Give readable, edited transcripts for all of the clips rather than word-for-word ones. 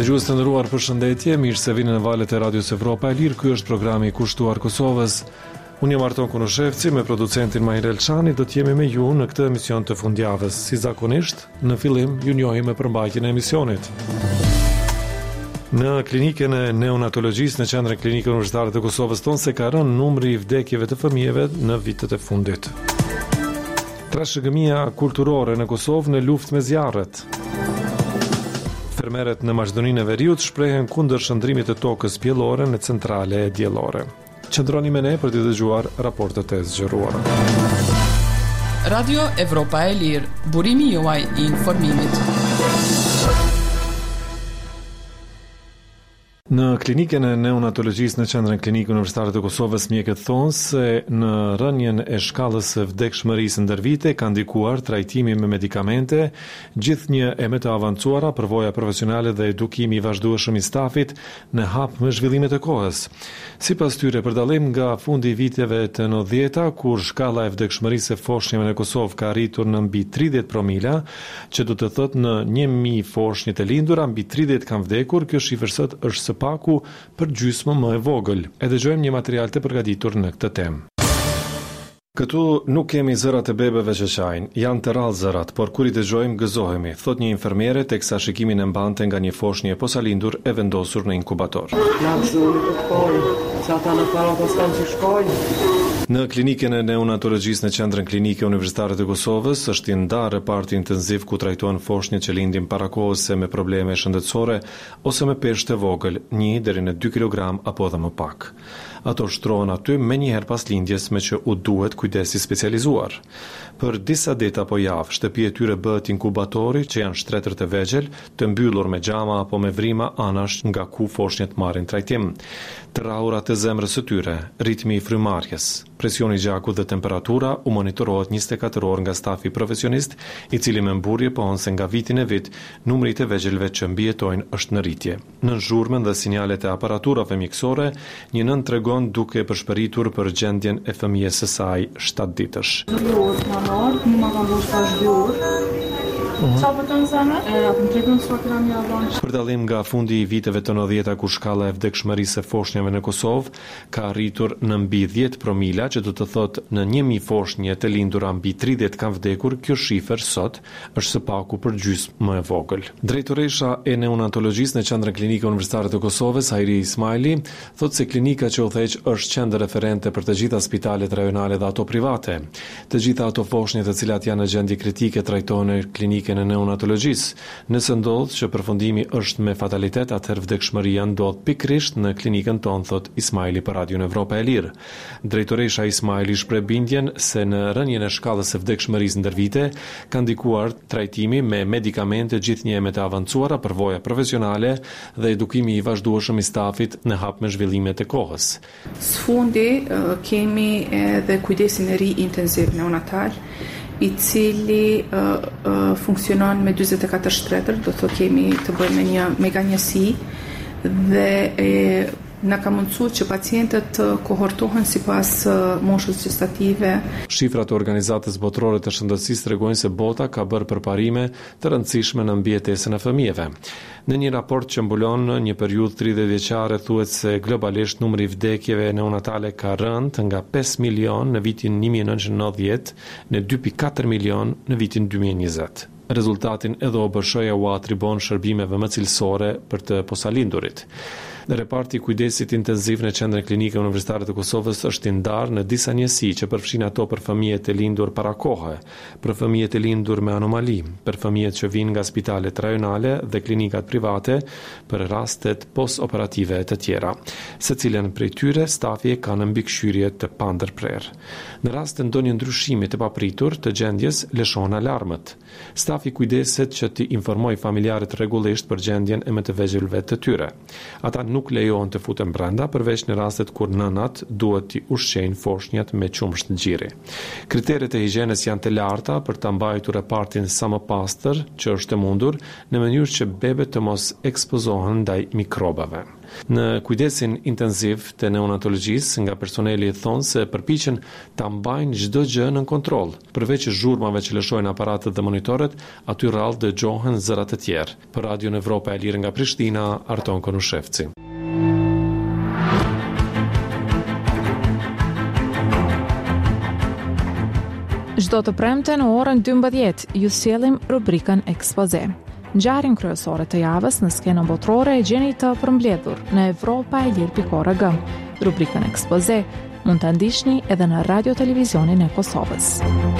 Dëgjues të nderuar, përshëndetje, mirë se vini në valët e Radios Evropa e Lirë. Ky është programi i kushtuar Kosovës. Unë jam Arton Kunushevci, me producentin Mahir Elçani, do të jemi me ju në këtë emision të fundjavës. Si zakonisht, në fillim ju njohim me përmbajtjen e emisionit. Në klinikën e neonatologjisë në Qendrën Klinike Universitare të Kosovës tonë se ka rënë numri i vdekjeve të fëmijëve në vitet e fundit. Trashëgimia kulturore në Kosovë në luftë me zjarret. Fermerët në Maqedoninë e Veriut shprehen kundër shndrimit të tokës pjellore në centrale e diellore. Qëndroni me ne për të dëgjuar raportet e zgjeruara. Radio Evropa e Lirë, burimi juaj i informimit. Në klinikën e neonatologjisë në Qendrën Klinike Universitare të Kosovës, mjekët thonë se në rënien e shkallës së vdekshmërisë ndër vite ka ndikuar trajtimi me medikamente, gjithnjë e më të avancuara, përvoja profesionale dhe edukimi i vazhdueshëm i stafit në hap me zhvillimet e kohës. Sipas tyre, për dallim nga fundi i viteve të 90-ta, kur shkalla e vdekshmërisë së foshnjave në Kosovë ka arritur në mbi 30 promila, që do të thotë në 1000 foshnjë të lindura, mbi 30 kanë vdekur. Kjo shifër sot është paku për gjysmë më e vogël. E dëgjojmë një material të përgatitur në këtë temë. Këtu nuk kemi zërat e bebeve që qajnë, janë të rrallë zërat, por kur i dëgjojmë gëzohemi, thot një infermiere teksa shikimin e mbante nga një foshnjë e posalindur e vendosur në inkubator. Në klinikën e neonatologjisë në Qendrën Klinike Universitare të Kosovës është i ndarë reparti intenziv ku trajtohen foshnjët që lindin para kohës se me probleme shëndetësore ose me peshë të vogël, 1 deri në 2 kg apo edhe më pak. Ato shtrohen aty menjëherë pas lindjes, me që u duhet kujdesi specializuar. Për disa ditë apo javë, shtëpia e tyre bëhet inkubatori, që janë shtretër të vegjël, të mbyllur me xhama apo me vrima anash nga ku foshnjët marrin trajtim. Traura të zemrës së tyre, ritmi i frymarrjes, presioni i gjakut dhe temperatura u monitorohet 24 orë nga stafi profesionist, i cili me mburje pohon se nga vitin e vit numri i të vegjëlve që mbijetojnë është në rritje. Në zhurmën dhe sinjalet e aparaturave mjekësore, një nën tregon duke përshpëritur për gjendjen e fëmijës së saj 7 ditësh. Për dallim nga fundi i viteve të 90-ta, ku shkalla e vdekshmërisë së foshnjave në Kosovë ka arritur në mbi 10 promila, që do të thotë në 1000 foshnje të lindura mbi 30 kanë vdekur, kjo shifër sot është së paku për gjysmë më e vogël. Drejtoresha e neonatologjisë në Qendrën Klinike Universitare të Kosovës, Hajri Ismaili, thotë se klinika që udhëheq është qendër referente për të gjitha spitalet rajonale dhe ato private. Të gjitha ato foshnje të cilat janë në gjendje kritike trajtohen në klinikën e neonatologjisë. Nëse ndodh që përfundimi është me fatalitet, atëherë vdekshmëria ndodh pikërisht në klinikën tonë, thot Ismaili për Radion Evropa e Lirë. Drejtoresha Ismaili shpreh bindjen se në rënien e shkallës së vdekshmërisë ndër vite ka ndikuar trajtimi me medikamente, gjithnjë me të avancuara, përvoja profesionale dhe edukimi i vazhdueshëm i stafit në hap me zhvillimet e kohës. Sfundi kemi edhe kujdesin e ri intensiv neonatal, i cili funksionon me 44 shtretër, do të kemi të bëjmë me një mega njësi dhe na ka mundësuar që pacientët të kohortohen sipas moshës gestative. Shifrat e Organizatës Botërore të Shëndetësisë tregojnë se bota ka bërë përparime të rëndësishme në mbijetesën e fëmijëve. Në një raport që mbulon një periudhë 30 vjeçare, thuhet se globalisht numri i vdekjeve neonatale ka rënë nga 5 milion në vitin 1990 në 2.4 milion në vitin 2020. Rezultatin edhe OBSH-ja u atribon shërbimeve më cilësore për të posalindurit. Reparti i kujdesit intenziv në Qendrën Klinike Universitare të Kosovës është i ndarë në disa njësi që përfshin ato për fëmijët e lindur para kohe, për fëmijët e lindur me anomali, për fëmijët që vinë nga spitalet rajonale dhe klinikat private, për rastet post-operative të tjera. Secilën prej tyre stafi ka në mbikëqyrje të pandërprer. Në rast të ndonjë ndryshimi të papritur të gjendjes, lëshon alarmët. Stafi kujdeset që t'i informoj familjarët rregullisht për gjendjen e më të vegjëlve të tyre. Ata nuk lejohen të futen brenda, përveç në rastet kur nënat duhet t'i ushqejnë foshnjat me qumësht gjiri. Kriteret e higjienës janë të larta për ta mbajtur repartin sa më pastër që është e mundur, në mënyrë që bebet të mos ekspozohen ndaj mikrobave. Në kujdesin intenziv të neonatologjisë, nga personeli thonë se përpiqen ta mbajnë çdo gjë në kontroll, përveç zhurmave që lëshojnë aparatet dhe monitoret, aty rrallë dëgjohen zërat e tjerë. Për Radion Evropa e Lirë nga Prishtina, Arton Konushevci. Çdo të premte në orën 12 ju sjellim rubrikën Ekspoze. Ngjarjen kryesore të javës në skenën botërore e gjeni të përmbledhur në europaelir.org. Rubrikën Ekspoze mund ta ndiqni edhe në Radio Televizionin e Kosovës.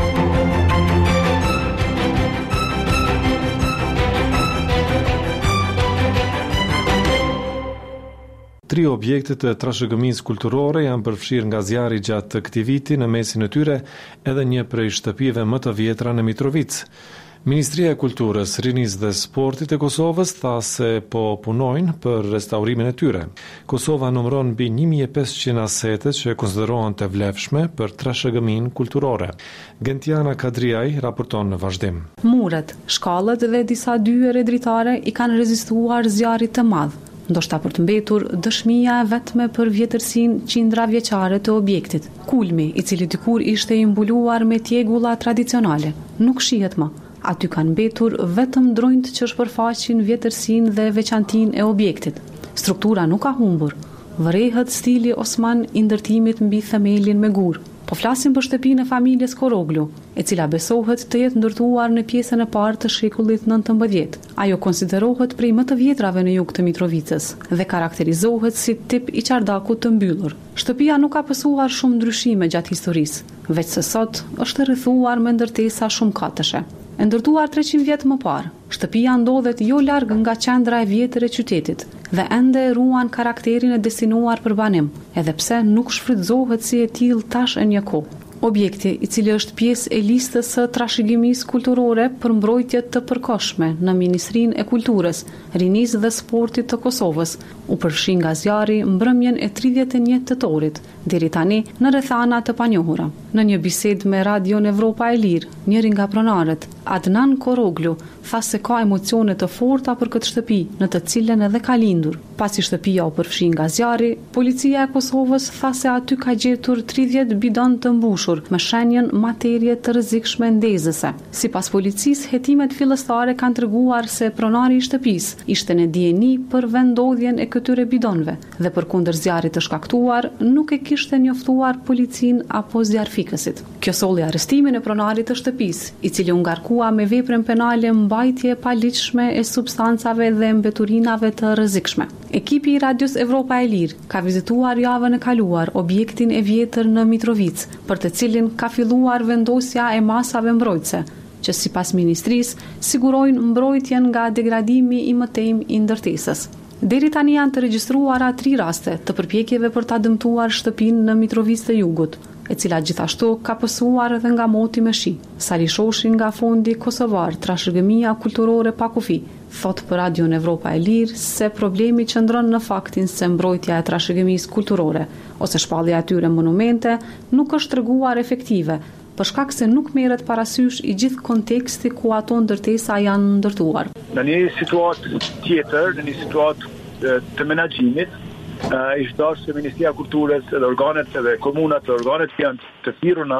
3 objekte të trashëgimisë kulturore janë përfshirë nga zjarri gjatë këtij viti, në mesin e tyre edhe një prej shtëpive më të vjetra në Mitrovic. Ministria e Kulturës, Rinisë dhe Sportit e Kosovës tha se po punojnë për restaurimin e tyre. Kosova numëron mbi 1500 asete që konsiderohen të vlefshme për trashëgiminë kulturore. Gentiana Kadriaj raporton në vazhdim. Muret, shkallët dhe disa dyere dritare i kanë rezistuar zjarrit të madh. Ndoshta për të mbetur dëshmia vetme për vjetërsinë qindra vjeçare të objektit. Kulmi, i cili dikur ishte i mbuluar me tjegulla tradicionale, nuk shihet më. Aty kanë mbetur vetëm dronjt që shpërfaqin vjetërsinë dhe veçantinë e objektit. Struktura nuk ka humbur. Vërehet stili Osman i ndërtimit mbi themelin me gur. Po flasim për shtëpinë e familjes Koroglu, e cila besohet të jetë ndërtuar në pjesën e parë të shekullit 19. Ajo konsiderohet prej më të vjetrave në jug të Mitrovicës dhe karakterizohet si tip i qardakut të mbyllur. Shtëpia nuk ka pësuar shumë ndryshime gjatë historisë, veç se sot është rrethuar me ndërtesa shumë katëshe. E ndërtuar 300 vjet më parë, shtëpia ndodhet jo larg nga qendra e vjetër e qytetit dhe ende ruan karakterin e destinuar për banim, edhe pse nuk shfrytëzohet si e tillë tash e një kohë. Objekti, i cili është pjesë e listës së trashëgimisë kulturore për mbrojtje të përkohshme në Ministrinë e Kulturës, Rinisë dhe Sportit të Kosovës, u përfshi nga zjarri mbrëmjen e 31 tetorit, deri tani në rrethana të panjohura. Në një bisedë me Radion Evropa e Lirë, njëri nga pronarët, Adnan Koroglu, tha se ka emocione të forta për këtë shtëpi, në të cilën edhe ka lindur. Pasi shtëpia u përfshi nga zjarri, policia e Kosovës tha se aty ka gjetur 30 bidon të mbushur me shenjën materie të rrezikshme ndezëse. Sipas policisë, hetimet fillestare kanë treguar se pronari i shtëpisë ishte në dijeni për vendodhjen e këtyre bidonëve dhe përkundër zjarrit të shkaktuar nuk e kishte njoftuar policinë apo zjarfikësit. Kjo solli arrestimin e pronarit të shtëpisë, i cili u ngarkua me veprën penale mbajtje e paligjshme e substancave dhe mbeturinave të rrezikshme. Ekipi i Radios Evropa e Lirë ka vizituar javën e kaluar objektin e vjetër në Mitrovic, për të cilin ka filluar vendosja e masave mbrojtëse, që sipas ministrisë sigurojnë mbrojtjen nga degradimi i mëtejm i ndërtesës. Deri tani janë të regjistruara 3 raste të përpjekjeve për ta dëmtuar shtëpinë në Mitrovic të Jugut, e cila gjithashtu ka pësuar edhe nga moti me shi. Sali Shoshin nga Fondi Kosovar Trashëgimia Kulturore pa kufi, thot për Radion Evropa e Lirë se problemi qëndron në faktin se mbrojtja e trashëgimisë kulturore ose shpallja e atyre monumente nuk është treguar efektive, për shkak se nuk merret parasysh i gjithë konteksti ku ato ndërtesa janë ndërtuar. Në një situatë tjetër, në një situatë të menaxhimit, ishtë dashur se Ministria e Kulturës dhe organet dhe komunat dhe organet që janë të thirruna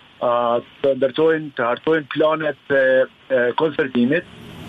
të ndërtojnë, të hartojnë planet e konservimit,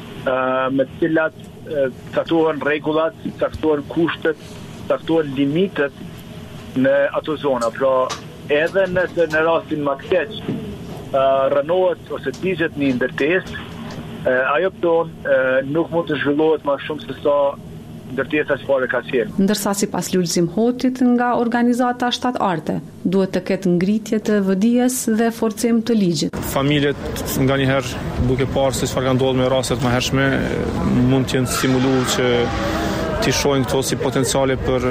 me të cilat caktohen rregullat, caktohen kushtet, caktohen limitet në ato zona. Pra, edhe nëse në rastin më të keq rënohet ose digjet një ndërtesë, ajo nuk mund të zhvillohet më shumë se sa ndërtesa çfarë ka qenë. Ndërsa sipas Lulzim Hotit nga organizata shtatarte, duhet të ketë ngritje të vëdijes dhe forcim të ligjit. Familjet nganjëherë duke parë se çfarë ka ndodhur me rastet më hershme, mund të jenë stimuluar që të shohin këto si potenciale për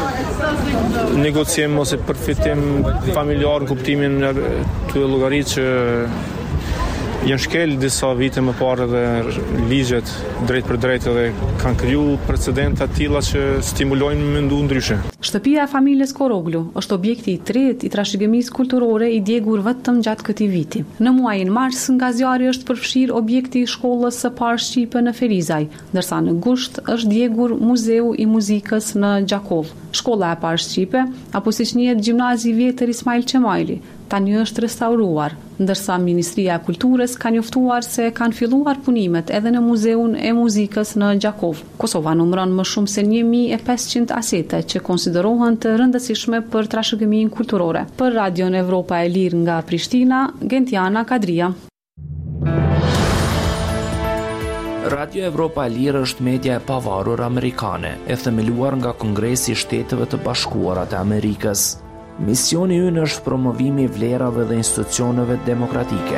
negocim ose përfitim familjar në kuptimin të llogaritë që Janë shkel disa vite më parë dhe ligjet drejt për drejt edhe kanë kriju precedenta të tilla që stimulojnë me mendu ndryshe. Shtëpia e familjes Koroglu është objekti i tretë i trashëgimisë kulturore i djegur vetëm gjatë këtij viti. Në muajin mars nga zjarri është përfshir objekti i shkollës së parë shqipe në Ferizaj, ndërsa në gusht është djegur Muzeu i Muzikës në Gjakov. Shkolla e parë shqipe, apo siç njihet Gjimnazi i Vjetër Ismail Qemajli, tani është restauruar, ndërsa Ministria e Kulturës ka njoftuar se kanë filluar punimet edhe në Muzeun e Muzikës në Gjakov. Kosova numëron më shumë se 1500 asete që konsiderohen të rëndësishme për trashëgiminë kulturore. Për Radion Evropa e Lirë nga Prishtina, Gentiana Kadria. Radio Evropa e Lirë është media e pavarur amerikane, e themeluar nga Kongresi i Shteteve të Bashkuara të Amerikës. Misioni ynë është promovimi i vlerave dhe institucioneve demokratike.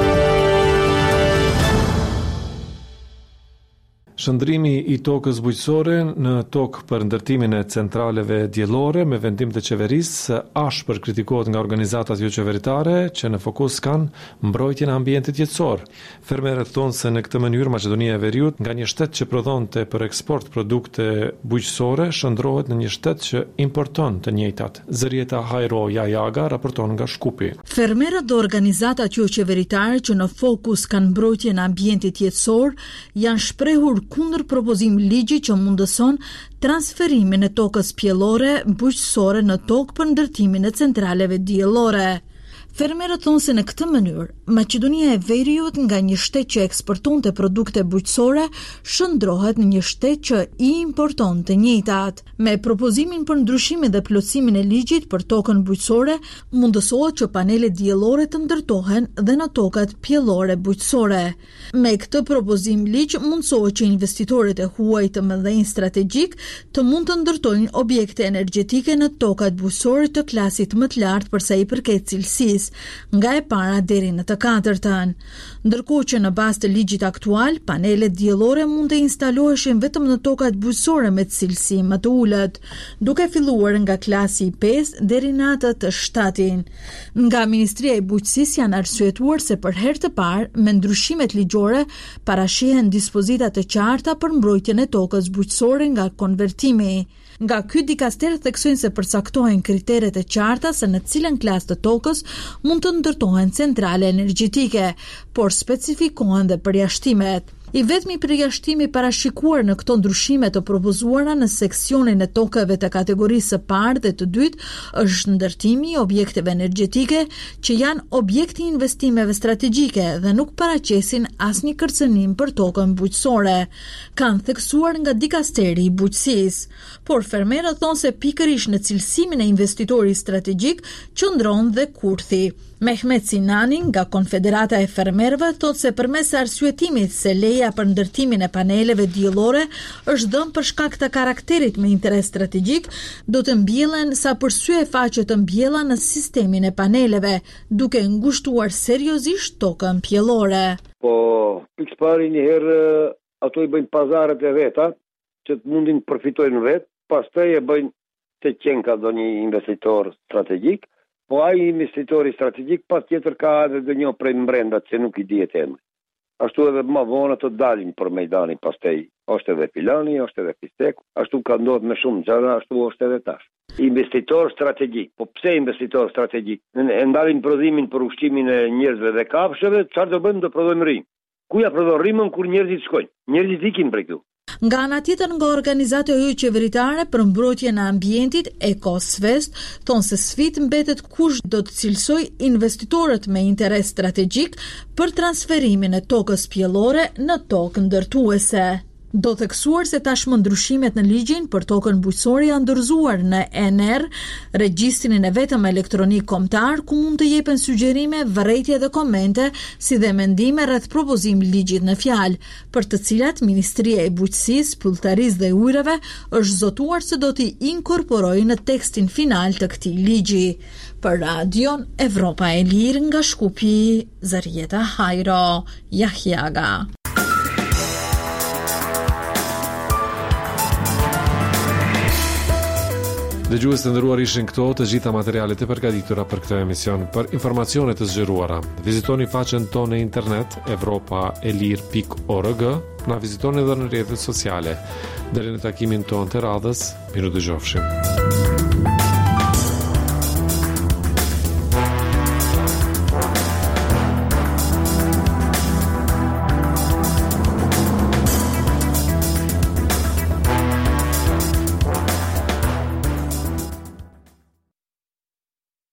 Shëndrimi i tokës bujqësore në tokë për ndërtimin e centraleve diellore me vendim të qeverisë ashpër kritikohet nga organizatat jo qeveritare që në fokus kanë mbrojtjen e ambientit jetësor. Fermerët thonë se në këtë mënyrë Maqedonia e Veriut, nga një shtet që prodhonte për eksport produkte bujqësore, shndrohet në një shtet që importon të njëjtat. Zërieta Hajro Jajaga raporton nga Shkupi. Fermerët dhe organizatat jo qeveritare që në fokus kanë mbrojtjen e ambientit jetësor janë shprehur kundër propozim ligji që mundëson transferimin e tokës pjellore bujqësore në tokë për ndërtimin e centraleve diellore. Fermerët thonë se në këtë mënyrë, Maqedonia e Veriut nga një shtet që eksportonte produkte bujqësore shndrohet në një shtet që i importon të njëjtat. Me propozimin për ndryshimin dhe plotësimin e ligjit për tokën bujqësore, mundësohet që panelet diellore të ndërtohen dhe në tokat pjellore bujqësore. Me këtë propozim ligj mundësohet që investitorët e huaj të mëdhenj strategjik të mund të ndërtojnë objekte energjetike në tokat bujqësore të klasit më të lartë për sa i përket cilësisë, nga e para deri në të katërtën. Ndërkohë që në bazë të ligjit aktual, panelet diellore mund të instaloheshin vetëm në tokat bujqësore me cilësi më të ulët, duke filluar nga klasi 5 deri në atë të 7. Nga Ministria e Bujqësisë janë arsyetuar se për herë të parë, me ndryshimet ligjore, parashihen dispozita të qarta për mbrojtjen e tokës bujqësore nga konvertimi. Nga ky dikaster theksojnë se përcaktohen kriteret e qarta se në cilën klasë të tokës mund të ndërtohen centrale energjetike, por specifikohen dhe përjashtimet. I vetmi përjashtimi parashikuar në këto ndryshime të propozuara në seksionin e tokave të kategorisë së parë dhe të dytë është ndërtimi i objekteve energjetike që janë objekti i investimeve strategjike dhe nuk paraqesin asnjë kërcënim për tokën bujqësore, kanë theksuar nga dikasteri i bujqësisë. Por fermerët thonë se pikërisht në cilësimin e investitorit strategjik qëndron dhe kurthi. Mehmet Sinani nga Konfederata e Fermerëve thotë se përmes arsyetimit se leja për ndërtimin e paneleve diellore është dhënë për shkak të karakterit me interes strategjik, do të mbjellen sa përsye faqe të mbjella në sistemin e paneleve, duke ngushtuar seriozisht tokën pjellore. Po, pikëpari një herë ato i bëjnë pazaret e veta, që të mundin të përfitojnë vetë, pastaj e bëjnë të qenë ka do një investitor strategjik, po ai investitori strategjik patjetër ka edhe një prej mbrenda që nuk i dihet emri. Ashtu edhe më vonë të dalin për mejdanin pastaj. Është edhe Pilani, është edhe Fisteku, ashtu ka ndodhur me shumë gjëra, ashtu është edhe tash. Investitor strategjik. Po pse investitor strategjik? Ne ndalin prodhimin për ushqimin e njerëzve dhe kafshëve, çfarë do bëjmë? Do prodhojmë rrim. Ku ja prodhon rrimën kur njerëzit shkojnë? Njerëzit ikin prej këtu. Nga ana tjetër nga organizata jo qeveritare për mbrojtjen e ambientit, Ecosvest, thonë se sfidë mbetet kush do të cilësoj investitorët me interes strategjik për transferimin e tokës pjellore në tokë ndërtuese. Do theksuar se tashmë ndryshimet në ligjin për tokën bujqësore janë dorëzuar në ENR, regjistrin e vetëm elektronik kombëtar, ku mund të jepen sugjerime, vërejtje dhe komente, si dhe mendime rreth propozim ligjit në fjalë, për të cilat Ministria e Bujqësisë, Pulltarisë dhe Ujrave është zotuar se do t'i inkorporojë në tekstin final të këtij ligji. Për Radion Evropa e Lirë nga Shkupi, Zërieta Hajro Jajaga. Dëgjues të nderuar, ishin këto të gjitha materialet e përgatitura për këtë emision. Për informacione të zgjeruara, vizitoni faqen tonë në internet evropaelir.org, na vizitoni edhe në rrjetet sociale. Deri në takimin tonë të radhës, miru dëgjofshim.